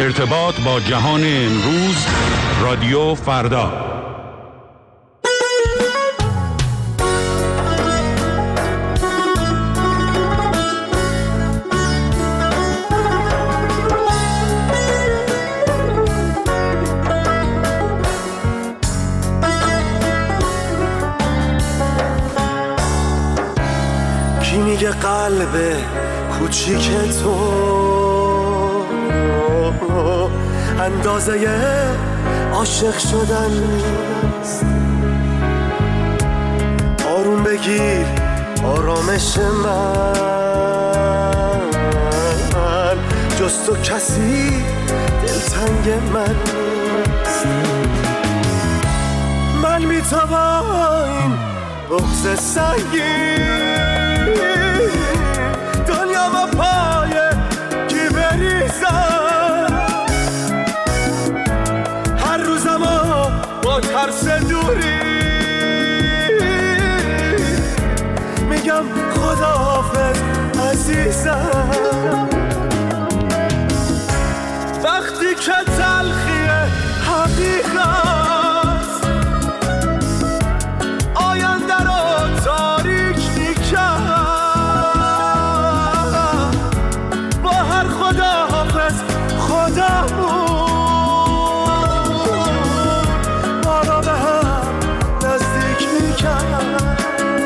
ارتباط با جهان امروز، رادیو فردا. کی میگه قلب کوچیک تو اندازه عاشق شدن نیست؟ آروم بگیر آرامش من، جز تو کسی دلتنگ من نیست. من میتوان این بغض سنگین دنیا ما پای کی بریزم، هر روزم با ترس دوری میگم خداحافظ عزیزم. وقتی که تلخی حقیقت آینده رو تاریک میکرد، با هر خداحافظ خودمون ما را به هم نزدیک میکرد،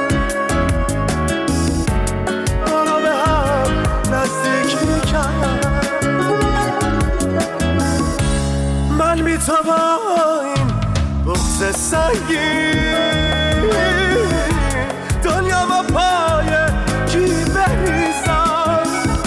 ما را به هم نزدیک میکرد. من میتوان این بغض سنگین دنیا ما پای کی بریزم،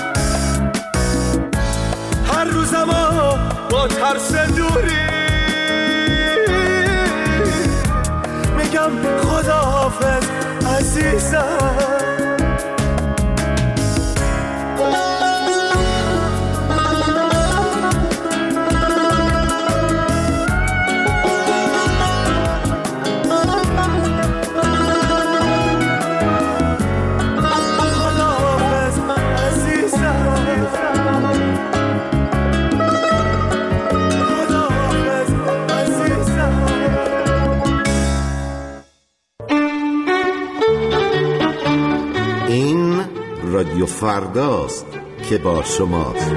هر روزم با ترس دوری میگم خداحافظ عزیزم. رادیو فرداست که با شماست.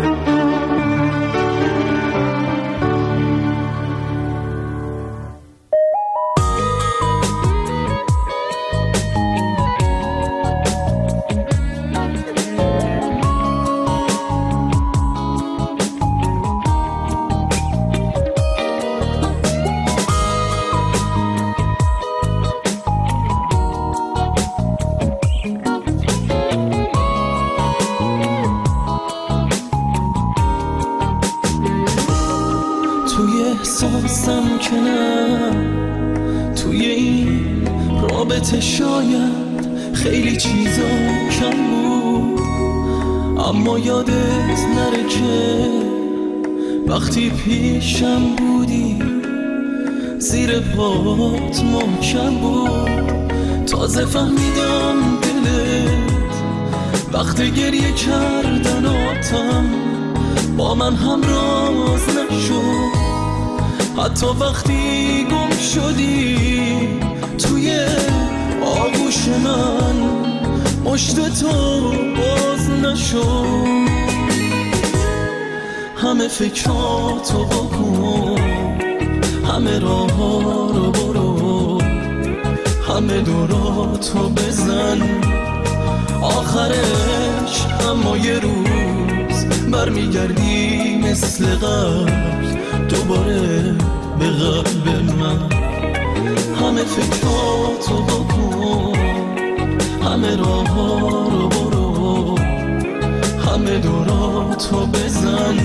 احساسم که نه توی این رابطه شاید خیلی چیزا کم بود، اما یادت نره که وقتی پیشم بودی زیر پات محکم بود. تازه فهمیدم دلت وقت گریه کردناتم با من همراز نشد، حتی وقتی گم شدی توی آغوش من مشت تو باز نشد. همه فکراتو بکن، همه راه ها رو برو، همه دوراتو بزن، آخرش اما یه روز برمیگردی مثل قبل دوباره به قلب من. همه فکراتو بکن، همه راه ها رو برو، همه دوراتو بزن،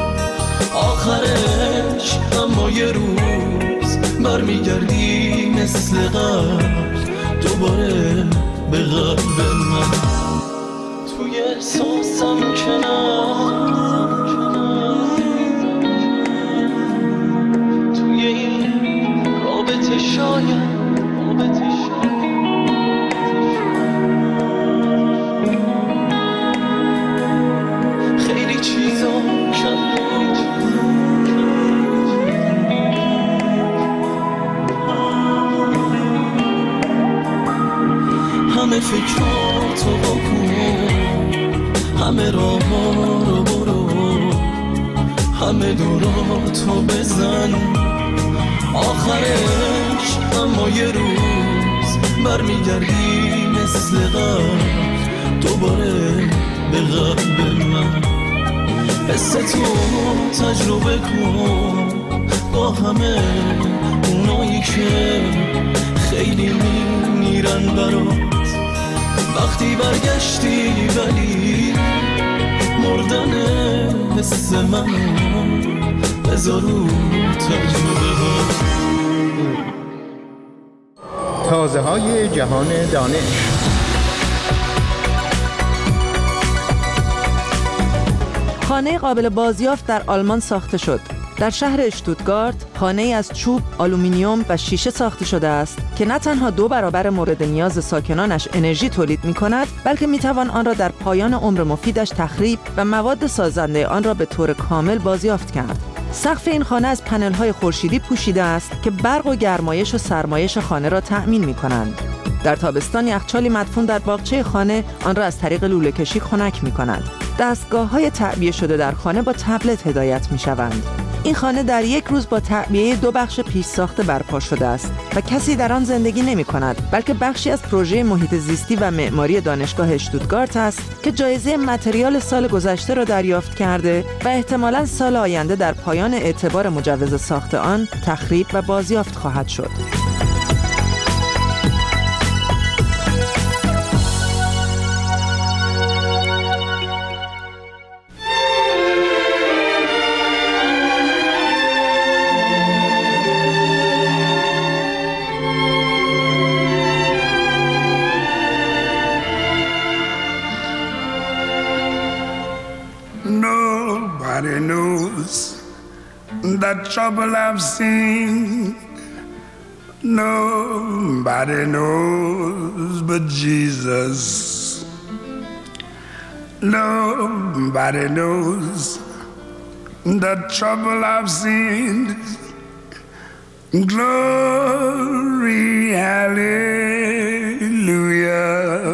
آخرش اما یه روز برمیگردی مثل قبل دوباره به قلب من. توی احساسم که توی این رابطه شاید خیلی چیزا کم بود، همه دوراتو بزن آخرش اما یه روز برمیگردی مثل قبل دوباره به قلب من حس تو تجربه کن با همه اونایی که خیلی میمیرن برات وقتی برگشتی ولی مردن حس منو بذار رو تجربه ها تازه های جهان دانش. خانه قابل بازیافت در آلمان ساخته شد. در شهر اشتوتگارت خانه‌ای از چوب، آلومینیوم و شیشه ساخته شده است که نه تنها 2 برابر مورد نیاز ساکنانش انرژی تولید می‌کند، بلکه می‌توان آن را در پایان عمر مفیدش تخریب و مواد سازنده آن را به طور کامل بازیافت کرد. سقف این خانه از پنل‌های خورشیدی پوشیده است که برق و گرمایش و سرمایش خانه را تأمین می‌کنند. در تابستان یخچالی مدفون در باغچه خانه آن را از طریق لوله‌کشی خنک می‌کند. دستگاه‌های تعبیه شده در خانه با تبلت هدایت می‌شوند. این خانه در یک روز با تعبیه 2 بخش پیش ساخته برپا شده است و کسی در آن زندگی نمی‌کند، بلکه بخشی از پروژه محیط زیستی و معماری دانشگاه اشتوتگارت است که جایزه متریال سال گذشته را دریافت کرده و احتمالاً سال آینده در پایان اعتبار مجوز ساخت آن تخریب و بازیافت خواهد شد. Nobody knows the trouble I've seen. Nobody knows but Jesus. Nobody knows the trouble I've seen. Glory, hallelujah.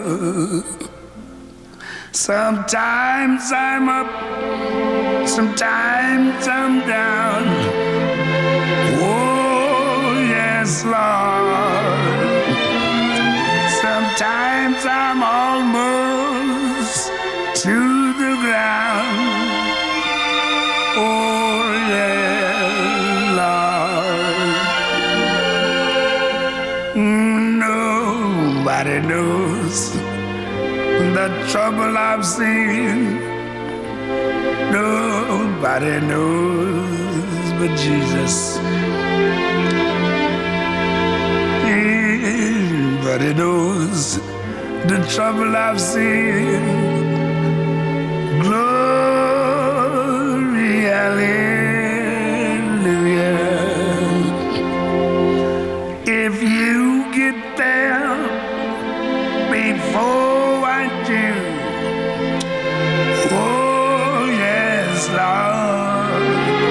Sometimes I'm up, sometimes I'm down. Oh, yes, Lord. Sometimes I'm almost to the ground. Oh, yeah, Lord. Nobody knows the trouble I've seen. Nobody knows but Jesus. Nobody knows the trouble I've seen. Glory, hallelujah. If you get there before I do, oh yes, Lord,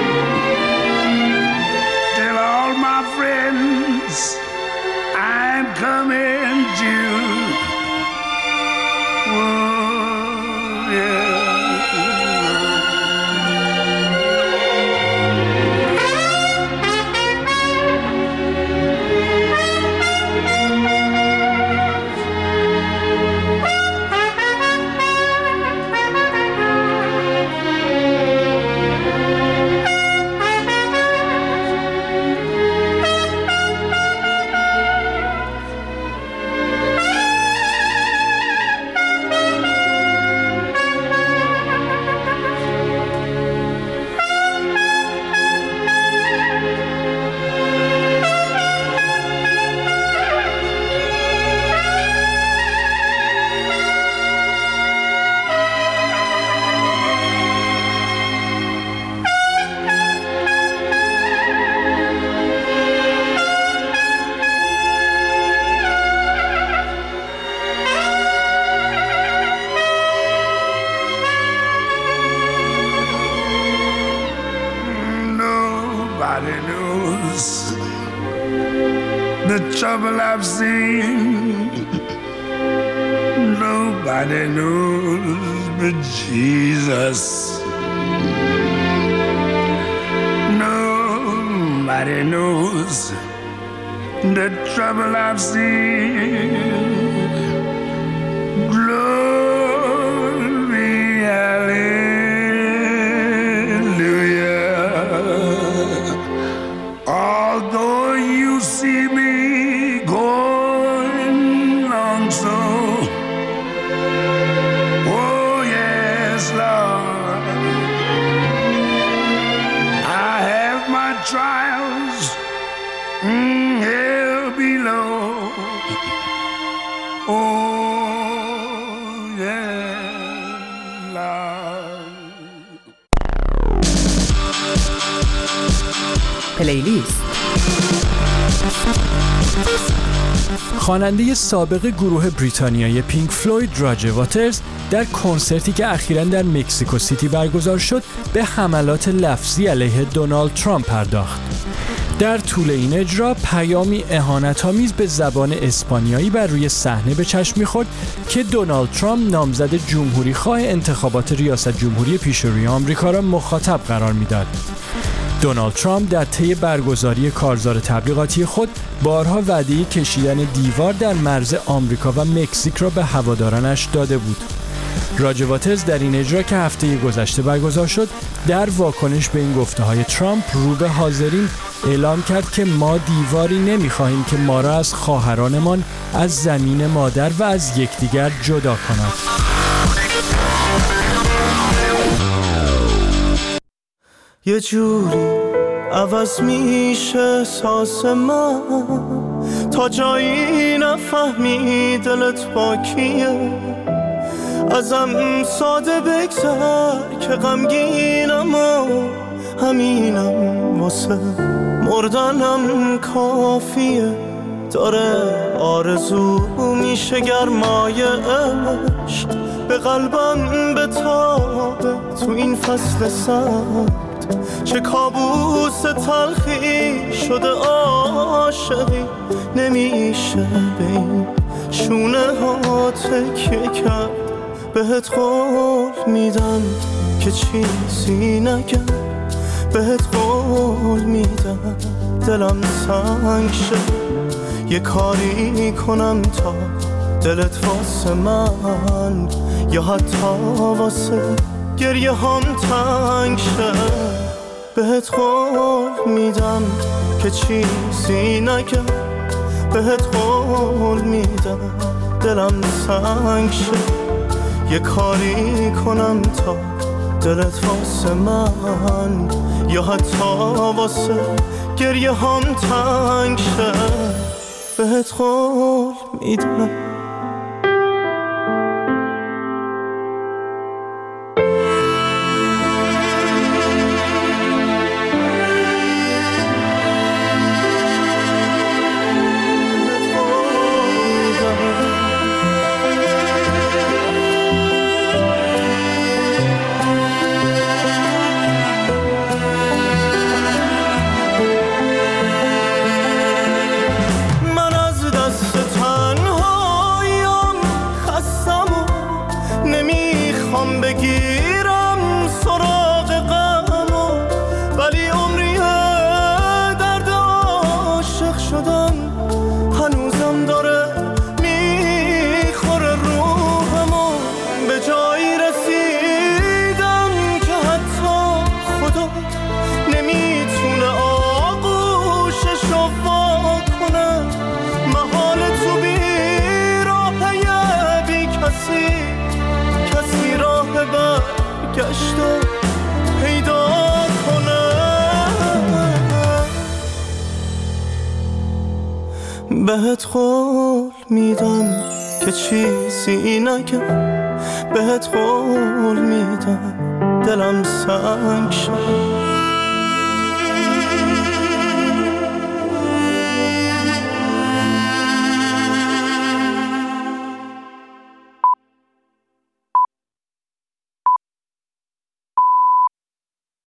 tell all my friends I'm coming to. Oh yeah. Nobody knows the trouble I've seen. Nobody knows but Jesus. Nobody knows the trouble I've seen. Glory, hallelujah. Although you see me going on so, oh yes, Lord, I have my trials here below. Oh yeah, Lord. پلیلیست. خواننده سابق گروه بریتانیایی پینک فلوید راجر واترز در کنسرتی که اخیراً در مکزیکو سیتی برگزار شد به حملات لفظی علیه دونالد ترامپ پرداخت. در طول این اجرا پیامی اهانت‌آمیز به زبان اسپانیایی بر روی صحنه به چشم می‌خورد که دونالد ترامپ نامزد جمهوری‌خواه انتخابات ریاست جمهوری پیشروی آمریکا را مخاطب قرار می‌داد. دونالد ترامپ در طی برگزاری کارزار تبلیغاتی خود بارها وعده کشیدن دیوار در مرز آمریکا و مکزیک را به هوادارانش داده بود. راجر واترز در این اجرا که هفته گذشته برگزار شد در واکنش به این گفته‌های ترامپ رو به حاضرین اعلام کرد که ما دیواری نمی‌خواهیم که ما را از خواهرانمان از زمین مادر و از یکدیگر جدا کند. یه جوری عوض میشه احساس من تا جایی نفهمی دلت با کیه. ازم ساده بگذر که غمگینم و همینم واسه مردنم کافیه. داره آرزو میشه گرمای عشق به قلبم بتابه تو این فصل سرد. چه کابوس تلخی شده عاشقی نمیشه به این شونه ها تکیه کرد. بهت قول میدم که چیزی نگم، بهت قول میدم دلم سنگ شه. یه کاری کنم تا دلت واسه من یا حتی واسه گریه هم تنگ شه. بهت قول میدم که چیزی نگم، بهت قول میدم دلم سنگ شه. یه کاری کنم تا دلت واسه من یا حتی واسه گریه هم تنگ شه. بهت قول میدم. بگیرم سراغ غمو ولی عمریه درد عاشق شدن هنوزم داره میخوره روحمو. به جایی رسیدم که حتی خدا نمیتونه آغوششو وا کنه. محال تو بی راهه بی کسی راه برگشت پیدا کنه. بهت قول میدم که چیزی نگم، بهت قول میدم دلم سنگ شه.